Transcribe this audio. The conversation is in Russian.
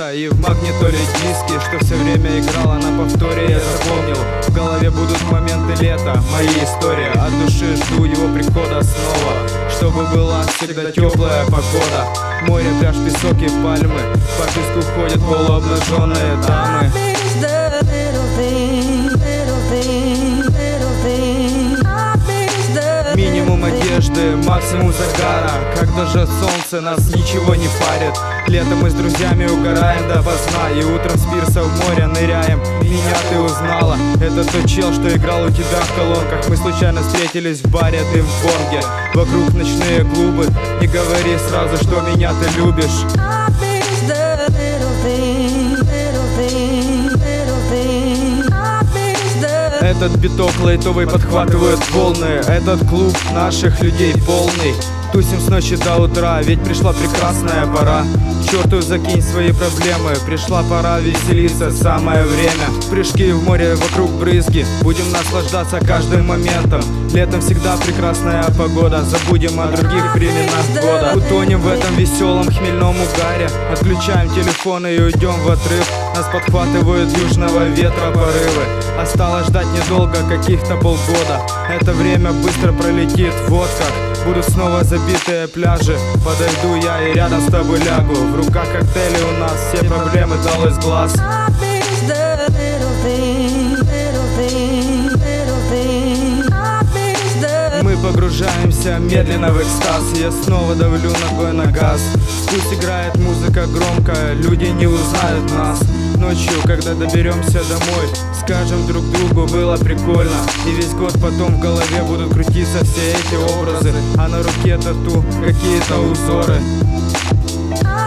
кассета и в магнитоле диски, что все время играла на повторе. Я запомнил, в голове будут моменты лета, мои истории. От души жду его прихода снова, чтобы была всегда теплая погода. Море, пляж, песок и пальмы, по песку ходят полуобнаженные дамы. Минимум одежды, максимум загара, когда же солнце нас ничего не парит. Летом мы с друзьями угораем допоздна, и утром с пирса в море ныряем. Меня ты узнала, это тот чел, что играл у тебя в колонках. Мы случайно встретились в баре, ты в бонге. Вокруг ночные клубы, не говори сразу, что меня ты любишь. Этот биток лайтовый подхватывают волны. Этот клуб наших людей полный. Тусим с ночи до утра, ведь пришла прекрасная пора. К черту закинь свои проблемы, пришла пора веселиться, самое время. Прыжки в море, вокруг брызги, будем наслаждаться каждым моментом. Летом всегда прекрасная погода, забудем о других временах года. Утонем в этом веселом хмельном угаре, отключаем телефоны и уйдем в отрыв. Нас подхватывают южного ветра порывы. Осталось ждать недолго, каких-то полгода. Это время быстро пролетит, вот как. Будут снова забитые пляжи. Подойду я и рядом с тобой лягу. В руках коктейли у нас, все проблемы дал из глаз. Мы погружаемся медленно в экстаз. Я снова давлю ногой на газ. Пусть играет музыка громко, люди не узнают нас. Ночью, когда доберемся домой, скажем друг другу, было прикольно. И весь год потом в голове будут крутиться все эти образы, а на руке тату какие-то узоры.